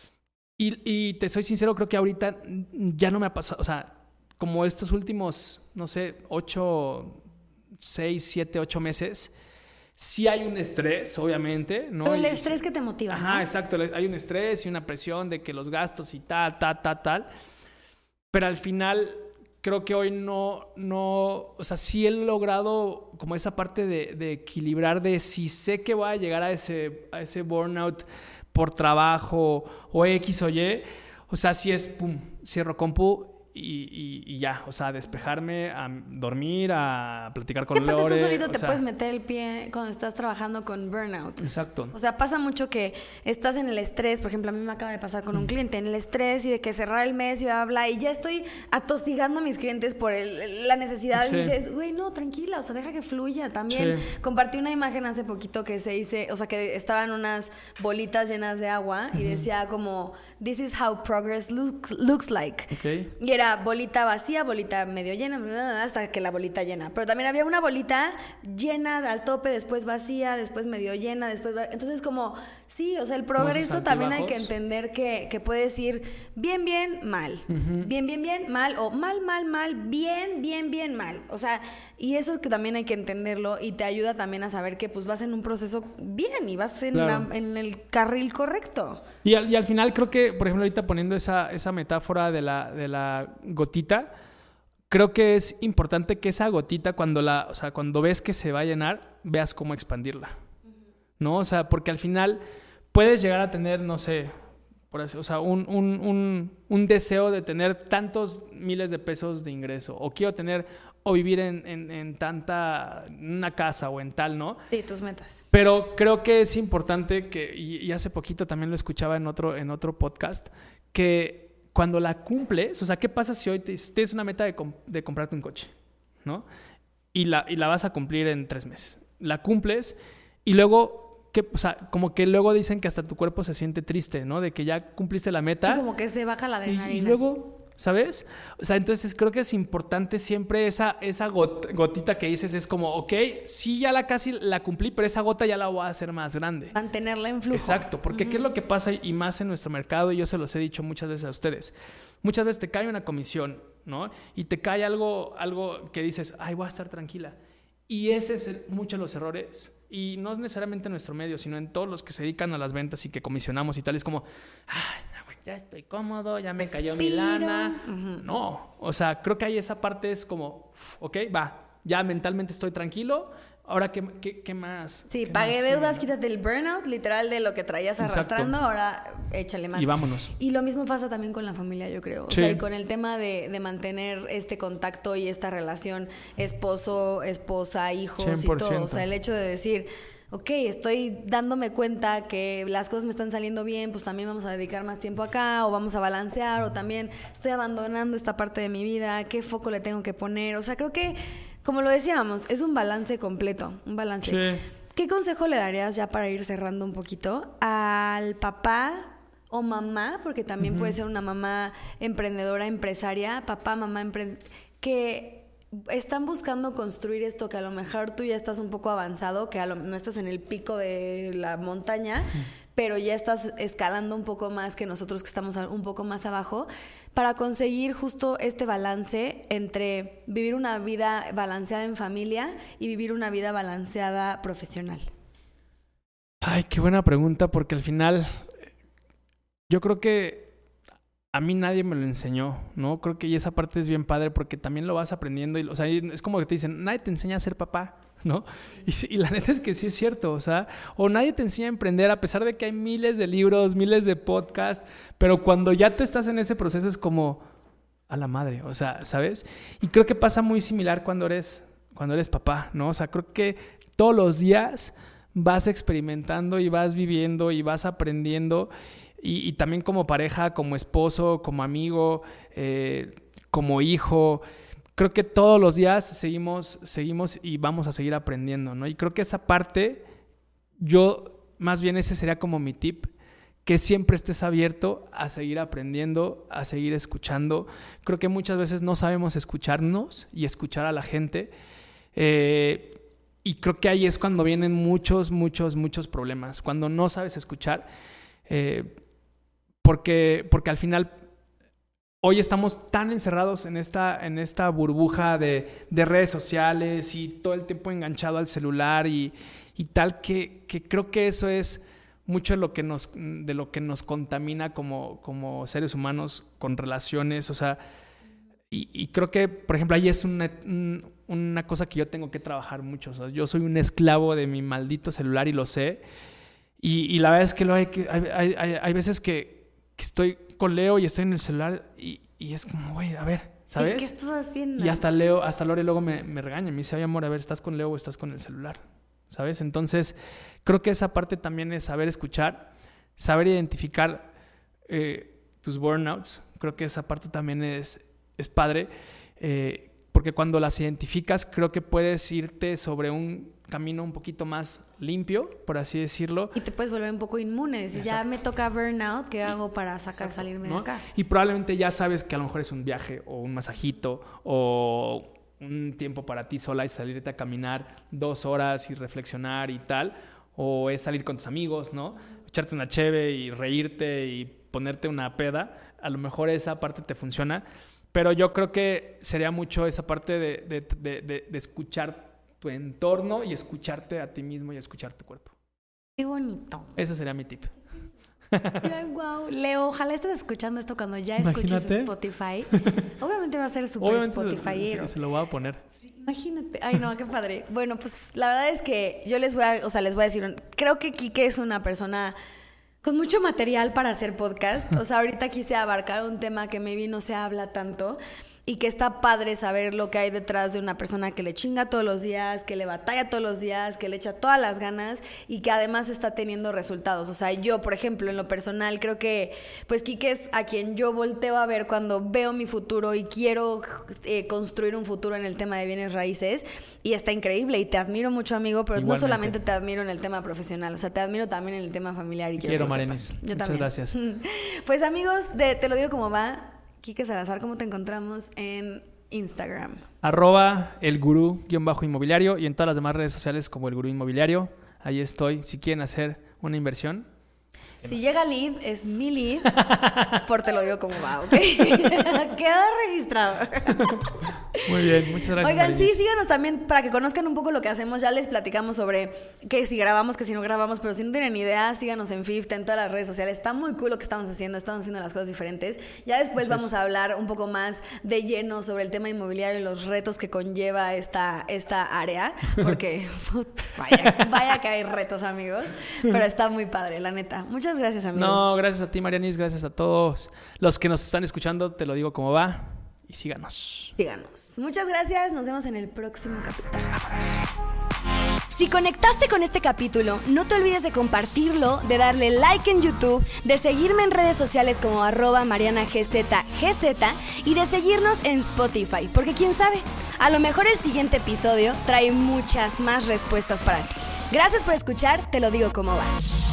Y, y te soy sincero, creo que ahorita ya no me ha pasado, o sea, como estos últimos, no sé, ocho, seis, siete, ocho meses, sí hay un estrés, obviamente, ¿no? Pero el y, estrés que te motiva, Ajá, ¿no? exacto. Hay un estrés y una presión de que los gastos y tal, tal, tal, tal. Pero al final, creo que hoy no, no... O sea, sí he logrado como esa parte de, de equilibrar de si sé que voy a llegar a ese, a ese burnout por trabajo o X o Y. O sea, si es, pum, cierro compu Y, y, y ya, o sea, despejarme, a dormir, a platicar con Lore. Aparte tú solito te sea, puedes meter el pie cuando estás trabajando con burnout. Exacto. O sea, pasa mucho que estás en el estrés, por ejemplo, a mí me acaba de pasar con un cliente, en el estrés y de que cerrar el mes y bla, bla, bla, y ya estoy atosigando a mis clientes por el, la necesidad. Sí. Y dices, güey, no, tranquila, o sea, deja que fluya también. Sí. Compartí una imagen hace poquito que se hice, o sea, que estaban unas bolitas llenas de agua y uh-huh. decía como, this is how progress look, looks like. Okay. Y era bolita vacía, bolita medio llena, hasta que la bolita llena. Pero también había una bolita llena al tope, después vacía, después medio llena, después... Entonces como, sí, o sea, el progreso también hay que entender que, que puedes ir bien, bien, mal. Uh-huh. Bien, bien, bien, mal. O mal, mal, mal, bien, bien, bien, mal. O sea, y eso es que también hay que entenderlo y te ayuda también a saber que pues vas en un proceso bien y vas en, claro. la, en el carril correcto. Y al, y al final creo que, por ejemplo, ahorita poniendo esa, esa metáfora de la, de la gotita, creo que es importante que esa gotita cuando la, o sea, cuando ves que se va a llenar, veas cómo expandirla. Uh-huh. ¿No? O sea, porque al final puedes llegar a tener, no sé, por así, o sea, un, un, un, un deseo de tener tantos miles de pesos de ingreso, o quiero tener, o vivir en, en, en tanta, en una casa o en tal, ¿no? Sí, tus metas. Pero creo que es importante que, y, y hace poquito también lo escuchaba en otro, en otro podcast, que cuando la cumples, o sea, ¿qué pasa si hoy te, tienes una meta de, comp- de comprarte un coche, ¿no? Y la, y la vas a cumplir en tres meses. La cumples y luego... Que, o sea, como que luego dicen que hasta tu cuerpo se siente triste, ¿no? De que ya cumpliste la meta. Sí, como que se baja la adrenalina. Y, y luego, ¿sabes? O sea, entonces creo que es importante siempre esa, esa got, gotita que dices, es como, ok, sí, ya la casi la cumplí, pero esa gota ya la voy a hacer más grande. Mantenerla en flujo. Exacto, porque uh-huh. ¿qué es lo que pasa? Y más en nuestro mercado, y yo se los he dicho muchas veces a ustedes. Muchas veces te cae una comisión, ¿no? Y te cae algo, algo que dices, ay, voy a estar tranquila. Y ese es el, muchos de los errores. Y no necesariamente en nuestro medio, sino en todos los que se dedican a las ventas y que comisionamos y tal. Es como, ay, ya estoy cómodo, ya me Respiro. cayó mi lana. Uh-huh. No, o sea, creo que ahí esa parte es como, ok, va, ya mentalmente estoy tranquilo. Ahora, ¿qué, qué, qué más? Sí, ¿Qué pagué más? deudas, quítate el burnout, literal, de lo que traías arrastrando. Exacto. Ahora échale más. Y vámonos. Y lo mismo pasa también con la familia, yo creo. O sí. sea, y con el tema de, de mantener este contacto y esta relación esposo, esposa, hijos cien por ciento. Y todo. O sea, el hecho de decir, ok, estoy dándome cuenta que las cosas me están saliendo bien, pues también vamos a dedicar más tiempo acá, o vamos a balancear, o también estoy abandonando esta parte de mi vida, ¿qué foco le tengo que poner? O sea, creo que, como lo decíamos, es un balance completo, un balance. Sí. ¿Qué consejo le darías, ya para ir cerrando un poquito, al papá o mamá, porque también uh-huh. puede ser una mamá emprendedora, empresaria, papá, mamá, empre- que están buscando construir esto, que a lo mejor tú ya estás un poco avanzado, que a lo, no estás en el pico de la montaña, uh-huh. pero ya estás escalando un poco más que nosotros que estamos un poco más abajo, para conseguir justo este balance entre vivir una vida balanceada en familia y vivir una vida balanceada profesional? Ay, qué buena pregunta, porque al final yo creo que a mí nadie me lo enseñó, ¿no? Creo que y esa parte es bien padre porque también lo vas aprendiendo. Y, o sea, es como que te dicen, nadie te enseña a ser papá, ¿no? Y, y la neta es que sí es cierto, o sea, o nadie te enseña a emprender, a pesar de que hay miles de libros, miles de podcasts, pero cuando ya te estás en ese proceso es como a la madre, o sea, ¿sabes? Y creo que pasa muy similar cuando eres, cuando eres papá, ¿no? O sea, creo que todos los días vas experimentando y vas viviendo y vas aprendiendo, y, y también como pareja, como esposo, como amigo, eh, como hijo. Creo que todos los días seguimos, seguimos y vamos a seguir aprendiendo, ¿no? Y creo que esa parte, yo, más bien ese sería como mi tip, que siempre estés abierto a seguir aprendiendo, a seguir escuchando. Creo que muchas veces no sabemos escucharnos y escuchar a la gente. Eh, y creo que ahí es cuando vienen muchos, muchos, muchos problemas. Cuando no sabes escuchar, eh, porque, porque al final hoy estamos tan encerrados en esta, en esta burbuja de, de redes sociales y todo el tiempo enganchado al celular y, y tal, que, que creo que eso es mucho de lo que nos, de lo que nos contamina como, como seres humanos con relaciones. O sea, y, y creo que, por ejemplo, ahí es una, una cosa que yo tengo que trabajar mucho. O sea, yo soy un esclavo de mi maldito celular y lo sé. Y, y la verdad es que, lo hay, que hay, hay, hay veces que, que estoy con Leo y estoy en el celular y, y es como, güey, a ver, ¿sabes? ¿Qué estás haciendo? Y hasta Leo, hasta Lore luego me, me regaña, me dice, oye, amor, a ver, ¿estás con Leo o estás con el celular? ¿Sabes? Entonces, creo que esa parte también es saber escuchar, saber identificar eh, tus burnouts. Creo que esa parte también es, es padre, eh, porque cuando las identificas, creo que puedes irte sobre un camino un poquito más limpio, por así decirlo. Y te puedes volver un poco inmune. Si ya me toca burnout, ¿qué hago para sacar, Exacto, salirme ¿no? de acá? Y probablemente ya sabes que a lo mejor es un viaje o un masajito o un tiempo para ti sola y salirte a caminar dos horas y reflexionar y tal, o es salir con tus amigos, ¿no? Echarte una cheve y reírte y ponerte una peda. A lo mejor esa parte te funciona, pero yo creo que sería mucho esa parte de, de, de, de, de escuchar tu entorno y escucharte a ti mismo y escuchar tu cuerpo. Qué bonito. Ese sería mi tip. Mira, wow. Leo, ojalá estés escuchando esto cuando ya escuches Imagínate. Spotify. Obviamente va a ser súper Spotify. Se, se, se lo voy a poner. Sí, imagínate. Ay, no, qué padre. Bueno, pues la verdad es que yo les voy a, o sea, les voy a decir, creo que Quique es una persona con mucho material para hacer podcast. O sea, ahorita quise abarcar un tema que maybe no se habla tanto y que está padre saber lo que hay detrás de una persona que le chinga todos los días, que le batalla todos los días, que le echa todas las ganas y que además está teniendo resultados. O sea, yo, por ejemplo, en lo personal, creo que pues Kike es a quien yo volteo a ver cuando veo mi futuro y quiero eh, construir un futuro en el tema de bienes raíces, y está increíble y te admiro mucho, amigo, pero Igualmente. No solamente te admiro en el tema profesional, o sea, te admiro también en el tema familiar. Y quiero, quiero Marenis. Yo Muchas también. Gracias. Pues amigos, de Te lo digo como va, Kike Salazar, ¿cómo te encontramos en Instagram? Arroba el gurú guión bajo inmobiliario y en todas las demás redes sociales como el gurú inmobiliario. Ahí estoy. Si quieren hacer una inversión. Si llega lead, es mi lead. Por Te lo digo como va, ¿ok? Queda registrado. Muy bien, muchas gracias. Oigan, Marenis. sí, síganos también para que conozcan un poco lo que hacemos. Ya les platicamos sobre que si grabamos, que si no grabamos, pero si no tienen idea, síganos en Fifth, en todas las redes sociales. Está muy cool lo que estamos haciendo, estamos haciendo las cosas diferentes. Ya después Eso vamos es. a hablar un poco más de lleno sobre el tema inmobiliario y los retos que conlleva esta, esta área, porque vaya, vaya que hay retos, amigos, pero está muy padre, la neta. Muchas gracias, amigo. No, gracias a ti, Marianis, gracias a todos los que nos están escuchando. Te lo digo como va. Y síganos. Síganos. Muchas gracias. Nos vemos en el próximo capítulo. Si conectaste con este capítulo, no te olvides de compartirlo, de darle like en YouTube, de seguirme en redes sociales como arroba marianagzgz y de seguirnos en Spotify, porque quién sabe, a lo mejor el siguiente episodio trae muchas más respuestas para ti. Gracias por escuchar, Te lo digo como va.